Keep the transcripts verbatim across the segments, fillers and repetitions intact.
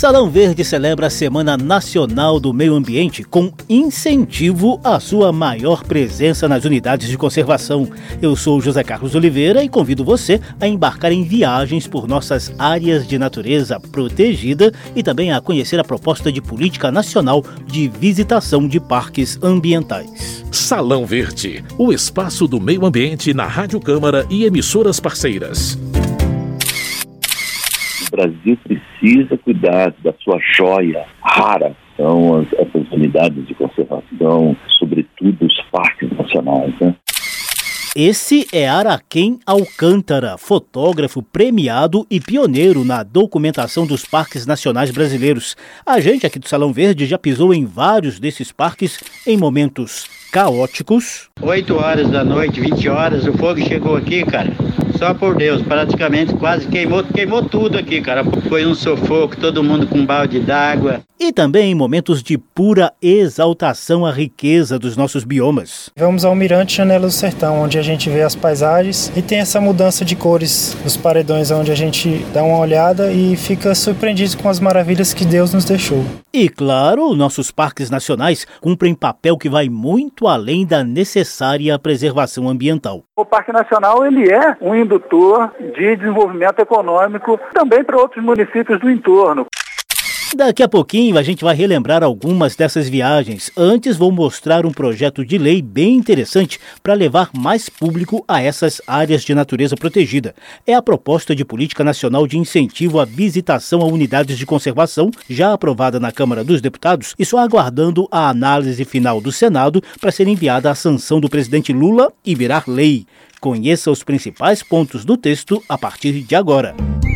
Salão Verde celebra a Semana Nacional do Meio Ambiente com incentivo à sua maior presença nas unidades de conservação. Eu sou José Carlos Oliveira e convido você a embarcar em viagens por nossas áreas de natureza protegida e também a conhecer a proposta de política nacional de visitação de parques ambientais. Salão Verde, o espaço do meio ambiente na Rádio Câmara e emissoras parceiras. O Brasil precisa cuidar da sua joia rara. São as, essas unidades de conservação, sobretudo os parques nacionais, né? Esse é Araquém Alcântara, fotógrafo premiado e pioneiro na documentação dos parques nacionais brasileiros. A gente aqui do Salão Verde já pisou em vários desses parques em momentos caóticos. oito horas da noite, vinte horas, o fogo chegou aqui, cara. Só por Deus, praticamente quase queimou, queimou tudo aqui, cara. Foi um sufoco, todo mundo com um balde d'água. E também em momentos de pura exaltação à riqueza dos nossos biomas. Vamos ao Mirante Janela do Sertão, onde a gente vê as paisagens e tem essa mudança de cores dos paredões, onde a gente dá uma olhada e fica surpreendido com as maravilhas que Deus nos deixou. E claro, nossos parques nacionais cumprem papel que vai muito além da necessária preservação ambiental. O Parque Nacional ele é um indutor de desenvolvimento econômico também para outros municípios do entorno. Daqui a pouquinho a gente vai relembrar algumas dessas viagens. Antes vou mostrar um projeto de lei bem interessante para levar mais público a essas áreas de natureza protegida. É a proposta de política nacional de incentivo à visitação a unidades de conservação, já aprovada na Câmara dos Deputados e só aguardando a análise final do Senado para ser enviada à sanção do presidente Lula e virar lei. Conheça os principais pontos do texto a partir de agora.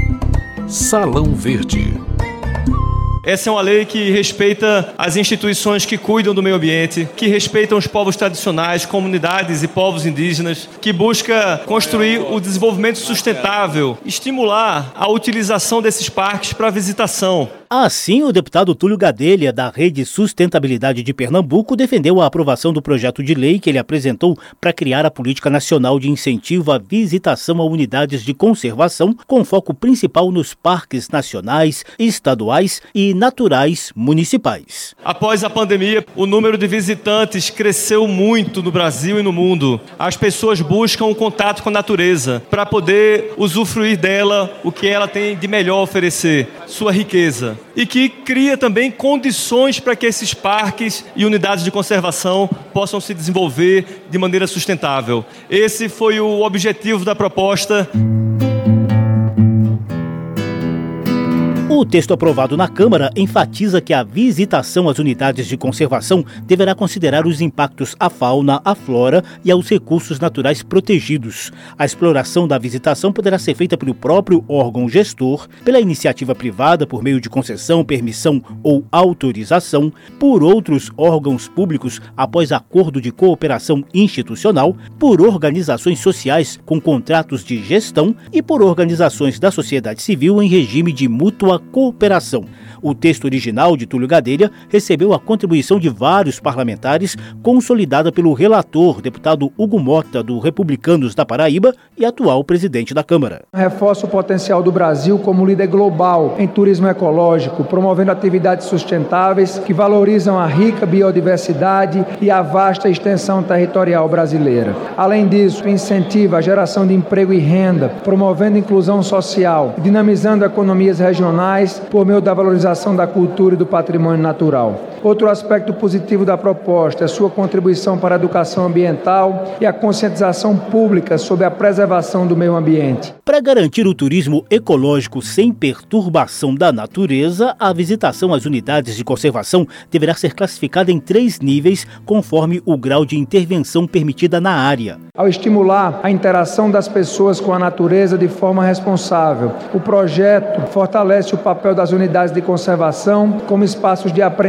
Salão Verde. Essa é uma lei que respeita as instituições que cuidam do meio ambiente, que respeitam os povos tradicionais, comunidades e povos indígenas, que busca construir o desenvolvimento sustentável, estimular a utilização desses parques para visitação. Assim, o deputado Túlio Gadelha, da Rede Sustentabilidade de Pernambuco, defendeu a aprovação do projeto de lei que ele apresentou para criar a Política Nacional de Incentivo à Visitação a Unidades de Conservação, com foco principal nos parques nacionais, estaduais e naturais municipais. Após a pandemia, o número de visitantes cresceu muito no Brasil e no mundo. As pessoas buscam o contato com a natureza para poder usufruir dela, o que ela tem de melhor a oferecer, sua riqueza. E que cria também condições para que esses parques e unidades de conservação possam se desenvolver de maneira sustentável. Esse foi o objetivo da proposta. O texto aprovado na Câmara enfatiza que a visitação às unidades de conservação deverá considerar os impactos à fauna, à flora e aos recursos naturais protegidos. A exploração da visitação poderá ser feita pelo próprio órgão gestor, pela iniciativa privada por meio de concessão, permissão ou autorização, por outros órgãos públicos após acordo de cooperação institucional, por organizações sociais com contratos de gestão e por organizações da sociedade civil em regime de mútua cooperação. O texto original de Túlio Gadelha recebeu a contribuição de vários parlamentares, consolidada pelo relator, deputado Hugo Mota, do Republicanos da Paraíba e atual presidente da Câmara. Reforça o potencial do Brasil como líder global em turismo ecológico, promovendo atividades sustentáveis que valorizam a rica biodiversidade e a vasta extensão territorial brasileira. Além disso, incentiva a geração de emprego e renda, promovendo inclusão social, dinamizando economias regionais por meio da valorização da cultura e do patrimônio natural. Outro aspecto positivo da proposta é sua contribuição para a educação ambiental e a conscientização pública sobre a preservação do meio ambiente. Para garantir o turismo ecológico sem perturbação da natureza, a visitação às unidades de conservação deverá ser classificada em três níveis, conforme o grau de intervenção permitida na área. Ao estimular a interação das pessoas com a natureza de forma responsável, o projeto fortalece o papel das unidades de conservação como espaços de aprendizado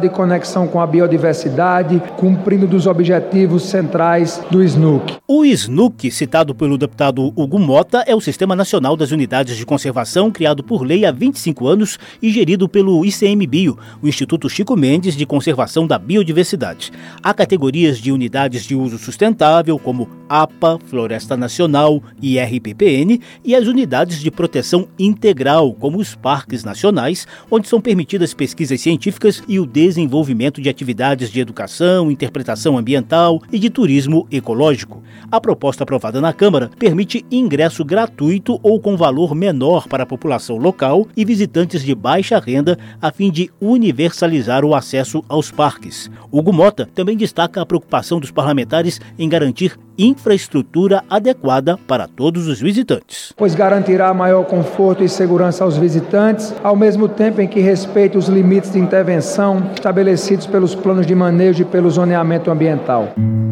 e conexão com a biodiversidade, cumprindo dos objetivos centrais do S N U C. O S N U C, citado pelo deputado Hugo Mota, é o Sistema Nacional das Unidades de Conservação, criado por lei há vinte e cinco anos e gerido pelo I C M Bio, o Instituto Chico Mendes de Conservação da Biodiversidade. Há categorias de unidades de uso sustentável, como A P A, Floresta Nacional e R P P N, e as unidades de proteção integral, como os parques nacionais, onde são permitidas pesquisas científicas e o desenvolvimento de atividades de educação, interpretação ambiental e de turismo ecológico. A proposta aprovada na Câmara permite ingresso gratuito ou com valor menor para a população local e visitantes de baixa renda, a fim de universalizar o acesso aos parques. Hugo Mota também destaca a preocupação dos parlamentares em garantir infraestrutura adequada para todos os visitantes. Pois garantirá maior conforto e segurança aos visitantes, ao mesmo tempo em que respeita os limites de intervenção estabelecidos pelos planos de manejo e pelo zoneamento ambiental.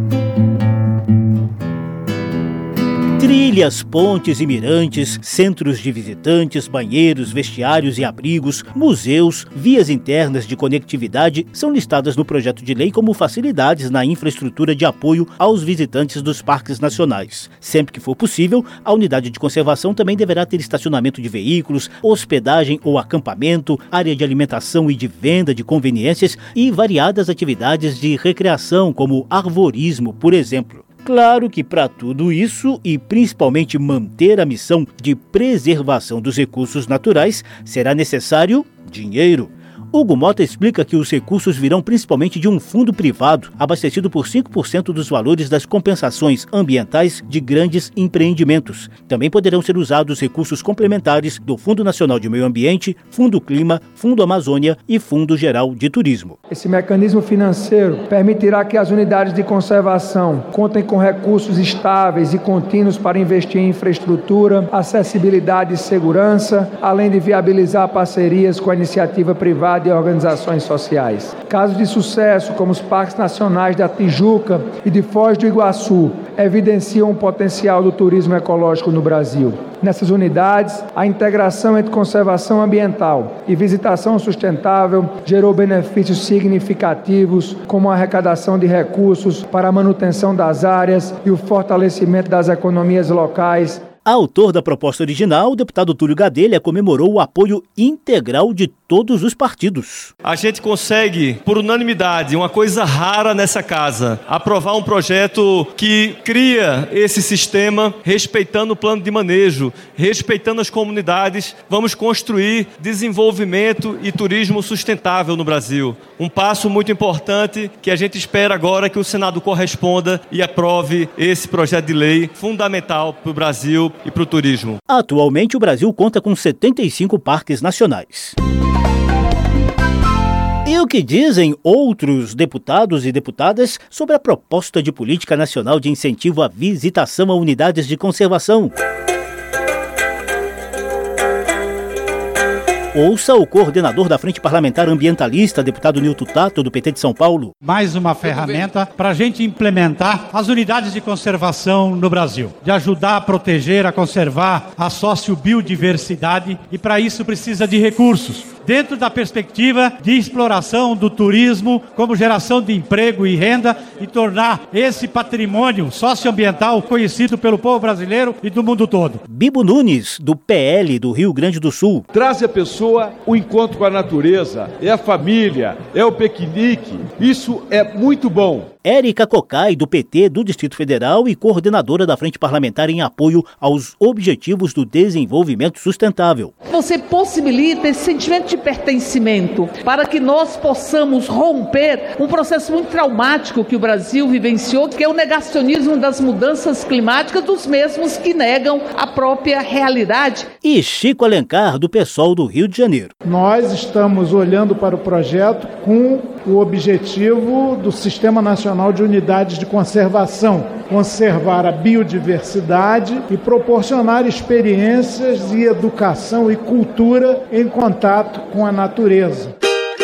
Trilhas, pontes e mirantes, centros de visitantes, banheiros, vestiários e abrigos, museus, vias internas de conectividade são listadas no projeto de lei como facilidades na infraestrutura de apoio aos visitantes dos parques nacionais. Sempre que for possível, a unidade de conservação também deverá ter estacionamento de veículos, hospedagem ou acampamento, área de alimentação e de venda de conveniências e variadas atividades de recreação, como arvorismo, por exemplo. Claro que para tudo isso, e principalmente manter a missão de preservação dos recursos naturais, será necessário dinheiro. Hugo Mota explica que os recursos virão principalmente de um fundo privado, abastecido por cinco por cento dos valores das compensações ambientais de grandes empreendimentos. Também poderão ser usados recursos complementares do Fundo Nacional de Meio Ambiente, Fundo Clima, Fundo Amazônia e Fundo Geral de Turismo. Esse mecanismo financeiro permitirá que as unidades de conservação contem com recursos estáveis e contínuos para investir em infraestrutura, acessibilidade e segurança, além de viabilizar parcerias com a iniciativa privada e organizações sociais. Casos de sucesso, como os parques nacionais da Tijuca e de Foz do Iguaçu, evidenciam o potencial do turismo ecológico no Brasil. Nessas unidades, a integração entre conservação ambiental e visitação sustentável gerou benefícios significativos, como a arrecadação de recursos para a manutenção das áreas e o fortalecimento das economias locais. Autor da proposta original, o deputado Túlio Gadelha comemorou o apoio integral de todos os partidos. A gente consegue, por unanimidade, uma coisa rara nessa casa, aprovar um projeto que cria esse sistema respeitando o plano de manejo, respeitando as comunidades. Vamos construir desenvolvimento e turismo sustentável no Brasil. Um passo muito importante que a gente espera agora que o Senado corresponda e aprove esse projeto de lei fundamental para o Brasil e para o turismo. Atualmente, o Brasil conta com setenta e cinco parques nacionais. E o que dizem outros deputados e deputadas sobre a proposta de política nacional de incentivo à visitação a unidades de conservação? Ouça o coordenador da Frente Parlamentar Ambientalista, deputado Nilton Tato, do P T de São Paulo. Mais uma ferramenta para a gente implementar as unidades de conservação no Brasil, de ajudar a proteger, a conservar a sociobiodiversidade, e para isso precisa de recursos. Dentro da perspectiva de exploração do turismo como geração de emprego e renda, e tornar esse patrimônio socioambiental conhecido pelo povo brasileiro e do mundo todo. Bibo Nunes, do P L do Rio Grande do Sul. Traz a pessoa o encontro com a natureza, é a família, é o piquenique. Isso é muito bom. Érica Cocai, do P T do Distrito Federal e coordenadora da Frente Parlamentar em apoio aos Objetivos do Desenvolvimento Sustentável. Você possibilita esse sentimento de pertencimento para que nós possamos romper um processo muito traumático que o Brasil vivenciou, que é o negacionismo das mudanças climáticas dos mesmos que negam a própria realidade. E Chico Alencar, do PSOL do Rio de Janeiro. Nós estamos olhando para o projeto com o objetivo do Sistema Nacional de Unidades de Conservação, conservar a biodiversidade e proporcionar experiências e educação e cultura em contato com a natureza.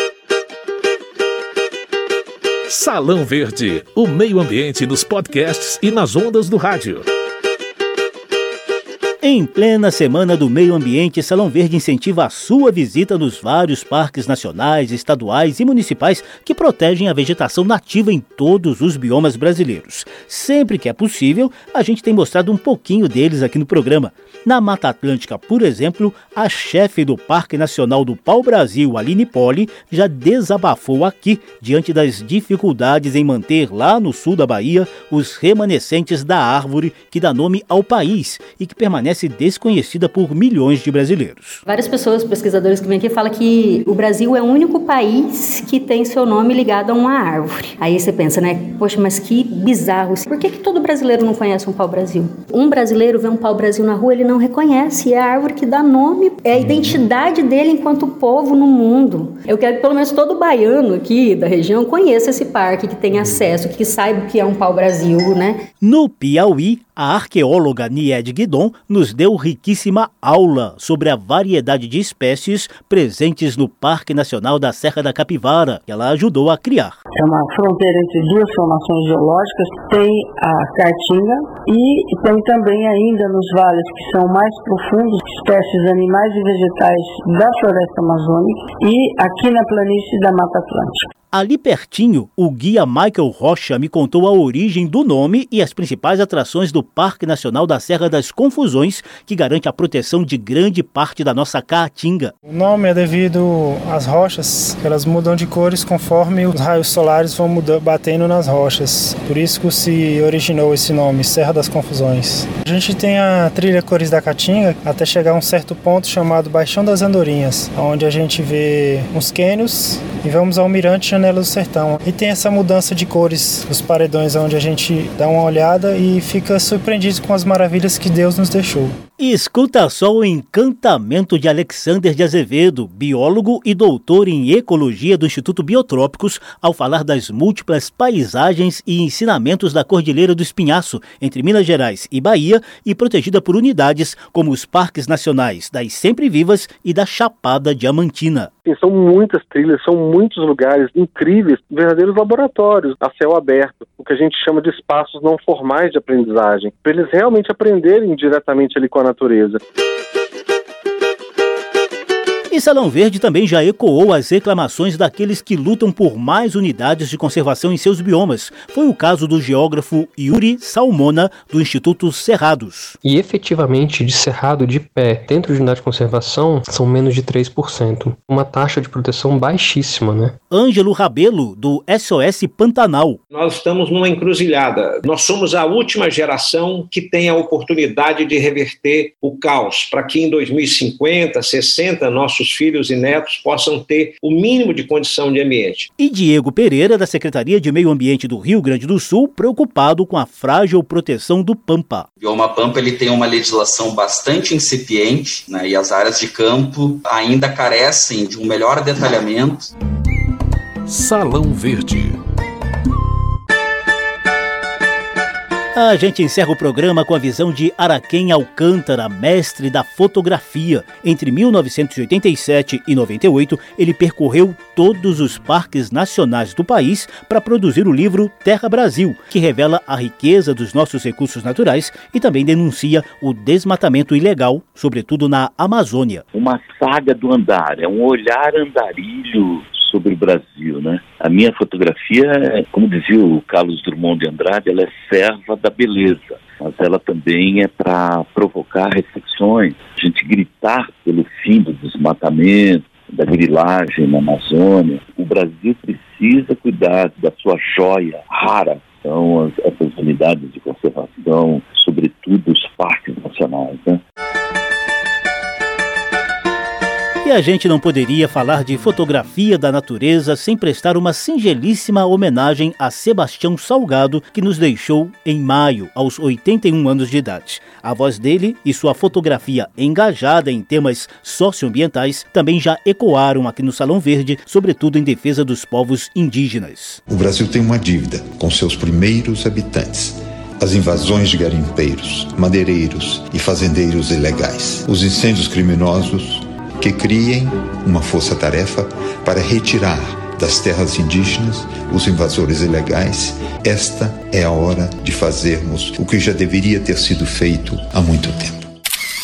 Salão Verde, o meio ambiente nos podcasts e nas ondas do rádio. Em plena Semana do Meio Ambiente, Salão Verde incentiva a sua visita nos vários parques nacionais, estaduais e municipais que protegem a vegetação nativa em todos os biomas brasileiros. Sempre que é possível, a gente tem mostrado um pouquinho deles aqui no programa. Na Mata Atlântica, por exemplo, a chefe do Parque Nacional do Pau-Brasil, Aline Poli, já desabafou aqui diante das dificuldades em manter lá no sul da Bahia os remanescentes da árvore que dá nome ao país e que permanece desconhecida por milhões de brasileiros. Várias pessoas, pesquisadores que vêm aqui, falam que o Brasil é o único país que tem seu nome ligado a uma árvore. Aí você pensa, né? Poxa, mas que bizarro. Por que, que todo brasileiro não conhece um pau-brasil? Um brasileiro vê um pau-brasil na rua, ele não reconhece. É a árvore que dá nome, é a identidade dele enquanto povo no mundo. Eu quero que pelo menos todo baiano aqui da região conheça esse parque, que tenha acesso, que saiba o que é um pau-brasil, né? No Piauí, a arqueóloga Niede Guidon nos deu riquíssima aula sobre a variedade de espécies presentes no Parque Nacional da Serra da Capivara, que ela ajudou a criar. É uma fronteira entre duas formações geológicas, tem a Caatinga e tem também ainda nos vales que são mais profundos, espécies animais e vegetais da floresta amazônica e aqui na planície da Mata Atlântica. Ali pertinho, o guia Michael Rocha me contou a origem do nome e as principais atrações do Parque Nacional da Serra das Confusões, que garante a proteção de grande parte da nossa caatinga. O nome é devido às rochas, que elas mudam de cores conforme os raios solares vão mudando, batendo nas rochas. Por isso que se originou esse nome, Serra das Confusões. A gente tem a trilha Cores da Caatinga até chegar a um certo ponto chamado Baixão das Andorinhas, onde a gente vê uns cânions e vamos ao Mirante Janela do Sertão. E tem essa mudança de cores dos paredões, onde a gente dá uma olhada e fica surpreendido com as maravilhas que Deus nos deixou. E escuta só o encantamento de Alexander de Azevedo, biólogo e doutor em ecologia do Instituto Biotrópicos, ao falar das múltiplas paisagens e ensinamentos da Cordilheira do Espinhaço, entre Minas Gerais e Bahia, e protegida por unidades como os Parques Nacionais das Sempre Vivas e da Chapada Diamantina. São muitas trilhas, são muitos lugares incríveis, verdadeiros laboratórios a céu aberto, o que a gente chama de espaços não formais de aprendizagem, para eles realmente aprenderem diretamente ali com a natureza. E Salão Verde também já ecoou as reclamações daqueles que lutam por mais unidades de conservação em seus biomas. Foi o caso do geógrafo Yuri Salmona, do Instituto Cerrados. E efetivamente, de cerrado de pé, dentro de unidade de conservação, são menos de três por cento. Uma taxa de proteção baixíssima, né? Ângelo Rabelo, do S O S Pantanal. Nós estamos numa encruzilhada. Nós somos a última geração que tem a oportunidade de reverter o caos, para que em dois mil e cinquenta, sessenta, nossos filhos e netos possam ter o mínimo de condição de ambiente. E Diego Pereira, da Secretaria de Meio Ambiente do Rio Grande do Sul, preocupado com a frágil proteção do Pampa. O bioma Pampa ele tem uma legislação bastante incipiente, né, e as áreas de campo ainda carecem de um melhor detalhamento. Salão Verde. A gente encerra o programa com a visão de Araquém Alcântara, mestre da fotografia. Entre mil novecentos e oitenta e sete e noventa e oito, ele percorreu todos os parques nacionais do país para produzir o livro Terra Brasil, que revela a riqueza dos nossos recursos naturais e também denuncia o desmatamento ilegal, sobretudo na Amazônia. Uma saga do andar, é um olhar andarilho sobre o Brasil, né? A minha fotografia, como dizia o Carlos Drummond de Andrade, ela é serva da beleza, mas ela também é para provocar reflexões, a gente gritar pelo fim do desmatamento, da grilagem na Amazônia. O Brasil precisa cuidar da sua joia rara, são as, essas unidades de conservação, sobretudo os parques nacionais, né? E a gente não poderia falar de fotografia da natureza sem prestar uma singelíssima homenagem a Sebastião Salgado, que nos deixou em maio, aos oitenta e um anos de idade. A voz dele e sua fotografia engajada em temas socioambientais também já ecoaram aqui no Salão Verde, sobretudo em defesa dos povos indígenas. O Brasil tem uma dívida com seus primeiros habitantes. As invasões de garimpeiros, madeireiros e fazendeiros ilegais. Os incêndios criminosos que criem uma força-tarefa para retirar das terras indígenas os invasores ilegais. Esta é a hora de fazermos o que já deveria ter sido feito há muito tempo.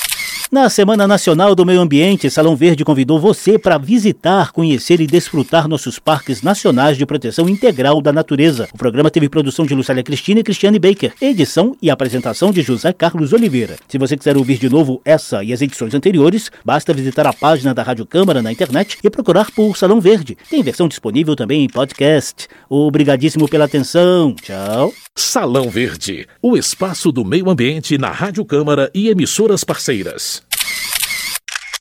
Na Semana Nacional do Meio Ambiente, Salão Verde convidou você para visitar, conhecer e desfrutar nossos parques nacionais de proteção integral da natureza. O programa teve produção de Lucélia Cristina e Cristiane Baker, edição e apresentação de José Carlos Oliveira. Se você quiser ouvir de novo essa e as edições anteriores, basta visitar a página da Rádio Câmara na internet e procurar por Salão Verde. Tem versão disponível também em podcast. Obrigadíssimo pela atenção. Tchau. Salão Verde, o espaço do meio ambiente na Rádio Câmara e emissoras parceiras.